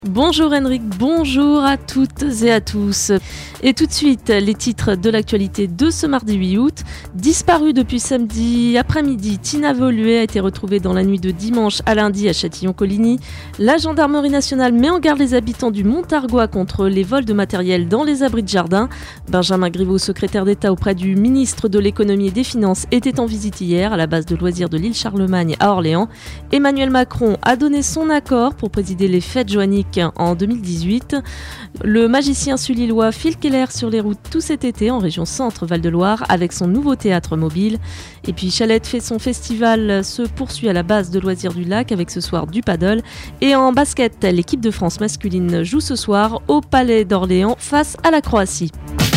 Bonjour Henrik, bonjour à toutes et à tous. Et tout de suite, les titres de l'actualité de ce mardi 8 août. Disparue depuis samedi après-midi, Tina Voluet a été retrouvée dans la nuit de dimanche à lundi à Châtillon-Coligny. La gendarmerie nationale met en garde les habitants du Montargois contre les vols de matériel dans les abris de jardin. Benjamin Griveaux, secrétaire d'État auprès du ministre de l'Économie et des Finances, était en visite hier à la base de loisirs de l'île Charlemagne à Orléans. Emmanuel Macron a donné son accord pour présider les fêtes joanniques en 2018. Le magicien sulillois Phil Keller sur les routes tout cet été en région Centre Val-de-Loire avec son nouveau théâtre mobile. Et puis Chalette fait son festival se poursuit à la base de loisirs du lac avec ce soir du paddle. Et en basket, l'équipe de France masculine joue ce soir au Palais d'Orléans face à la Croatie.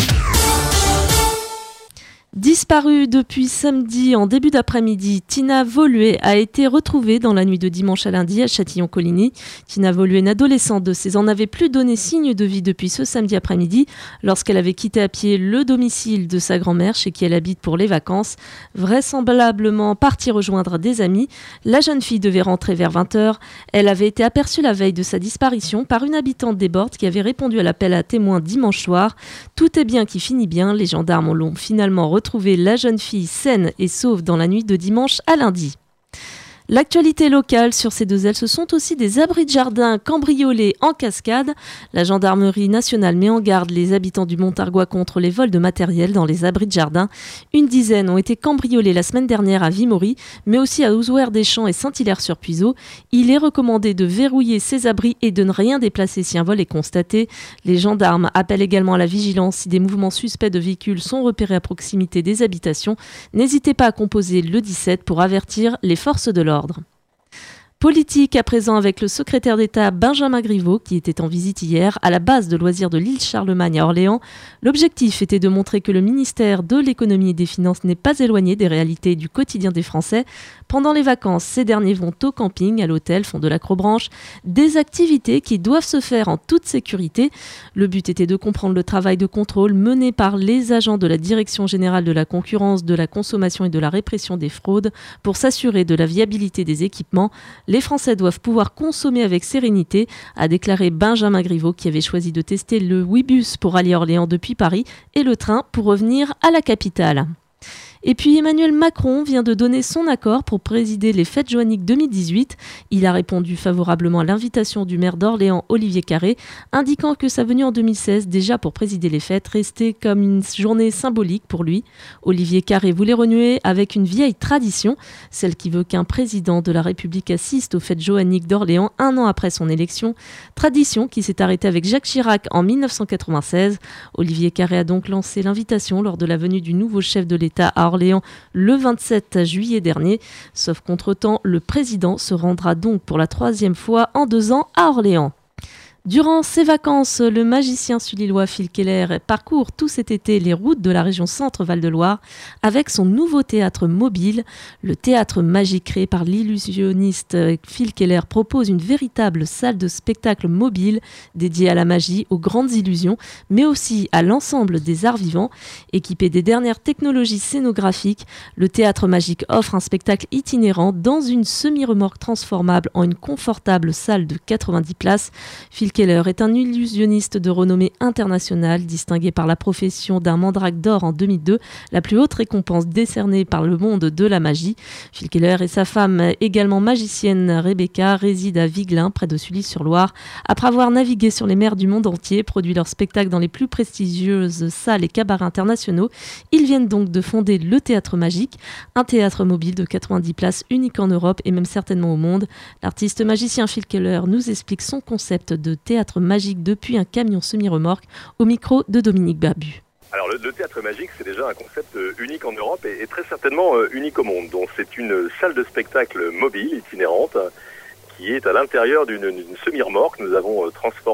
Disparue depuis samedi en début d'après-midi, Tina Voluet a été retrouvée dans la nuit de dimanche à lundi à Châtillon-Coligny. Tina Voluet, une adolescente de 16 ans, n'avait plus donné signe de vie depuis ce samedi après-midi lorsqu'elle avait quitté à pied le domicile de sa grand-mère chez qui elle habite pour les vacances. Vraisemblablement partie rejoindre des amis, la jeune fille devait rentrer vers 20h. Elle avait été aperçue la veille de sa disparition par une habitante des Bordes qui avait répondu à l'appel à témoins dimanche soir. Tout est bien qui finit bien, les gendarmes l'ont finalement retrouvé la jeune fille saine et sauve dans la nuit de dimanche à lundi. L'actualité locale sur ces deux ailes, ce sont aussi des abris de jardin cambriolés en cascade. La gendarmerie nationale met en garde les habitants du Montargois contre les vols de matériel dans les abris de jardin. Une dizaine ont été cambriolés la semaine dernière à Vimory, mais aussi à Ouzouer-des-Champs et Saint-Hilaire-sur-Puiseaux. Il est recommandé de verrouiller ces abris et de ne rien déplacer si un vol est constaté. Les gendarmes appellent également à la vigilance si des mouvements suspects de véhicules sont repérés à proximité des habitations. N'hésitez pas à composer le 17 pour avertir les forces de l'ordre. Politique à présent avec le secrétaire d'État Benjamin Griveaux qui était en visite hier à la base de loisirs de l'île Charlemagne à Orléans. L'objectif était de montrer que le ministère de l'Économie et des Finances n'est pas éloigné des réalités du quotidien des Français. Pendant les vacances, ces derniers vont au camping, à l'hôtel, font de l'acrobranche, des activités qui doivent se faire en toute sécurité. Le but était de comprendre le travail de contrôle mené par les agents de la Direction générale de la concurrence, de la consommation et de la répression des fraudes pour s'assurer de la viabilité des équipements. Les Français doivent pouvoir consommer avec sérénité, a déclaré Benjamin Griveaux qui avait choisi de tester le Ouibus pour aller à Orléans depuis Paris et le train pour revenir à la capitale. Et puis Emmanuel Macron vient de donner son accord pour présider les fêtes joanniques 2018. Il a répondu favorablement à l'invitation du maire d'Orléans, Olivier Carré, indiquant que sa venue en 2016, déjà pour présider les fêtes, restait comme une journée symbolique pour lui. Olivier Carré voulait renouer avec une vieille tradition, celle qui veut qu'un président de la République assiste aux fêtes joanniques d'Orléans un an après son élection. Tradition qui s'est arrêtée avec Jacques Chirac en 1996. Olivier Carré a donc lancé l'invitation lors de la venue du nouveau chef de l'État à Orléans le 27 juillet dernier. Sauf qu'entre-temps, le président se rendra donc pour la 3e fois en 2 ans à Orléans. Durant ses vacances, le magicien sulillois Phil Keller parcourt tout cet été les routes de la région Centre Val-de-Loire avec son nouveau théâtre mobile. Le théâtre magique créé par l'illusionniste Phil Keller propose une véritable salle de spectacle mobile dédiée à la magie, aux grandes illusions, mais aussi à l'ensemble des arts vivants. Équipé des dernières technologies scénographiques, le théâtre magique offre un spectacle itinérant dans une semi-remorque transformable en une confortable salle de 90 places. Phil Keller est un illusionniste de renommée internationale, distingué par la profession d'un mandrake d'or en 2002, la plus haute récompense décernée par le monde de la magie. Phil Keller et sa femme, également magicienne Rebecca, résident à Vigelin, près de Sully-sur-Loire. Après avoir navigué sur les mers du monde entier, produit leur spectacle dans les plus prestigieuses salles et cabarets internationaux, ils viennent donc de fonder le Théâtre Magique, un théâtre mobile de 90 places unique en Europe et même certainement au monde. L'artiste magicien Phil Keller nous explique son concept de théâtre magique depuis un camion semi-remorque au micro de Dominique Babu. Alors le théâtre magique, c'est déjà un concept unique en Europe et très certainement unique au monde. Donc c'est une salle de spectacle mobile, itinérante, qui est à l'intérieur d'une semi-remorque. Nous avons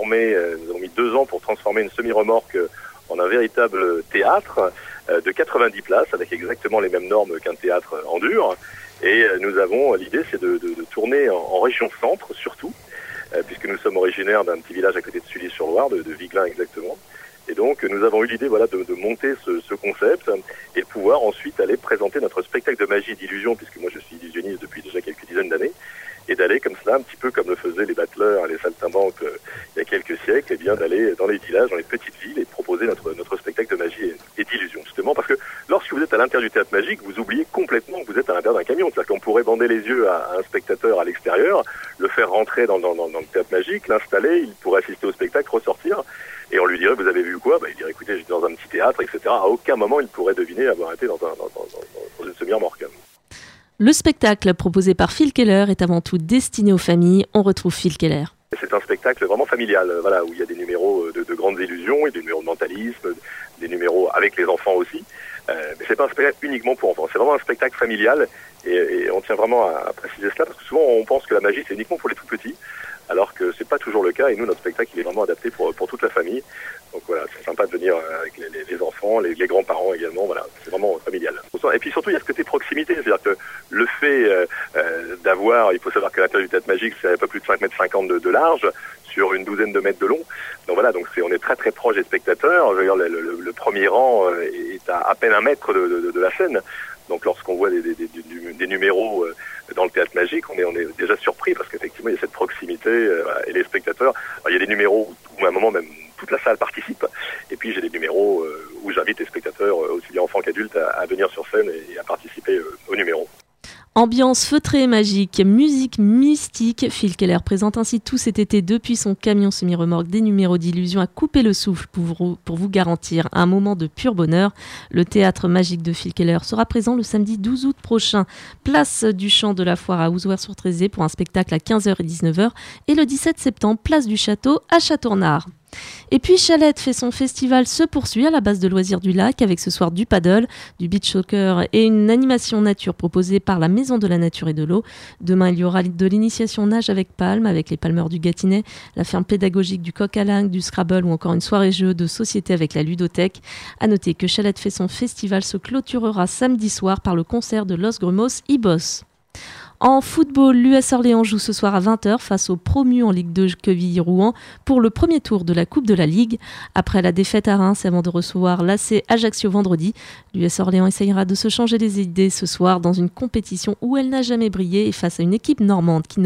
mis 2 ans pour transformer une semi-remorque en un véritable théâtre de 90 places avec exactement les mêmes normes qu'un théâtre en dur. Et l'idée c'est de tourner en région centre surtout, puisque nous sommes originaires d'un petit village à côté de Sully-sur-Loire, de Vigelin exactement. Et donc nous avons eu l'idée de monter ce concept et de pouvoir ensuite aller présenter notre spectacle de magie et d'illusion, puisque moi je suis illusionniste depuis déjà quelques dizaines d'années. et d'aller comme cela, un petit peu comme le faisaient les battleurs, les saltimbanques il y a quelques siècles, et bien d'aller dans les villages, dans les petites villes et de proposer notre spectacle de magie et d'illusion, justement, parce que lorsque vous êtes à l'intérieur du théâtre magique, vous oubliez complètement que vous êtes à l'intérieur d'un camion. C'est-à-dire qu'on pourrait bander les yeux à un spectateur à l'extérieur, le faire rentrer dans le théâtre magique, l'installer, il pourrait assister au spectacle, ressortir, et on lui dirait, vous avez vu quoi? Il dirait, écoutez, j'étais dans un petit théâtre, etc. À aucun moment il pourrait deviner avoir été dans une semi-remorque. Le spectacle proposé par Phil Keller est avant tout destiné aux familles. On retrouve Phil Keller. C'est un spectacle vraiment familial, où il y a des numéros de grandes illusions et des numéros de mentalisme, des numéros avec les enfants aussi. Mais c'est pas un spectacle uniquement pour enfants, c'est vraiment un spectacle familial et on tient vraiment à préciser cela parce que souvent on pense que la magie c'est uniquement pour les tout petits, alors que c'est pas toujours le cas et nous notre spectacle il est vraiment adapté pour toute la famille. Donc voilà, c'est sympa de venir avec les enfants, les grands-parents également, c'est vraiment familial. Et puis surtout il y a ce côté proximité, c'est-à-dire que le fait d'avoir, il faut savoir que l'intérieur du théâtre magique c'est un peu plus de 5,50 m de large, sur une douzaine de mètres de long. Donc on est très très proche des spectateurs. Je veux dire, le premier rang est à peine 1 mètre de la scène. Donc lorsqu'on voit des numéros dans le théâtre magique, on est déjà surpris parce qu'effectivement il y a cette proximité et les spectateurs. Alors, il y a des numéros où à un moment même toute la salle participe. Et puis j'ai des numéros où j'invite les spectateurs, aussi bien enfants qu'adultes, à venir sur scène et à participer aux numéros. Ambiance feutrée et magique, musique mystique, Phil Keller présente ainsi tout cet été depuis son camion semi-remorque des numéros d'illusion à couper le souffle pour vous garantir un moment de pur bonheur. Le théâtre magique de Phil Keller sera présent le samedi 12 août prochain, place du Champ de la Foire à Ouzouer-sur-Trézée pour un spectacle à 15h et 19h et le 17 septembre, place du Château à Châteaurnard. Et puis Chalette fait son festival se poursuit à la base de loisirs du lac avec ce soir du paddle, du beach soccer et une animation nature proposée par la Maison de la Nature et de l'Eau. Demain, il y aura de l'initiation nage avec palme avec les palmeurs du Gâtinais, la ferme pédagogique du Coq à l'Âne, du Scrabble ou encore une soirée jeu de société avec la ludothèque. À noter que Chalette fait son festival se clôturera samedi soir par le concert de Los Grumos Ibos. En football, l'US Orléans joue ce soir à 20h face au promu en Ligue 2 Quevilly-Rouen pour le premier tour de la Coupe de la Ligue. Après la défaite à Reims avant de recevoir l'AC Ajaccio vendredi, l'US Orléans essayera de se changer les idées ce soir dans une compétition où elle n'a jamais brillé et face à une équipe normande qui ne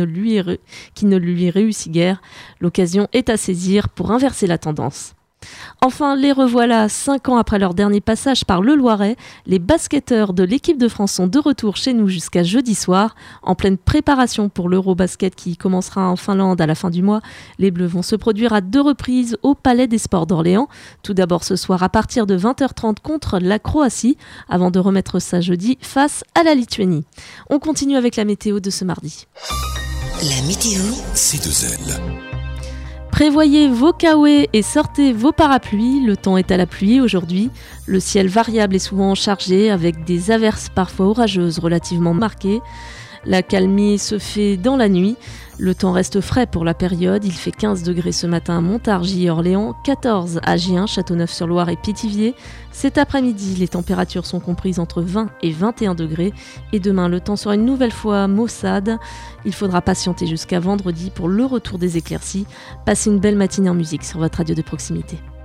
lui réussit guère. L'occasion est à saisir pour inverser la tendance. Enfin, les revoilà, 5 ans après leur dernier passage par le Loiret. Les basketteurs de l'équipe de France sont de retour chez nous jusqu'à jeudi soir. En pleine préparation pour l'Eurobasket qui commencera en Finlande à la fin du mois, les Bleus vont se produire à 2 reprises au Palais des Sports d'Orléans. Tout d'abord ce soir à partir de 20h30 contre la Croatie, avant de remettre ça jeudi face à la Lituanie. On continue avec la météo de ce mardi. La météo, C2L. Prévoyez vos kawaii et sortez vos parapluies, le temps est à la pluie aujourd'hui. Le ciel variable est souvent chargé avec des averses parfois orageuses relativement marquées. La calmie se fait dans la nuit. Le temps reste frais pour la période. Il fait 15 degrés ce matin à Montargis et Orléans, 14 à Gien, Châteauneuf-sur-Loire et Pithiviers. Cet après-midi, les températures sont comprises entre 20 et 21 degrés. Et demain, le temps sera une nouvelle fois maussade. Il faudra patienter jusqu'à vendredi pour le retour des éclaircies. Passez une belle matinée en musique sur votre radio de proximité.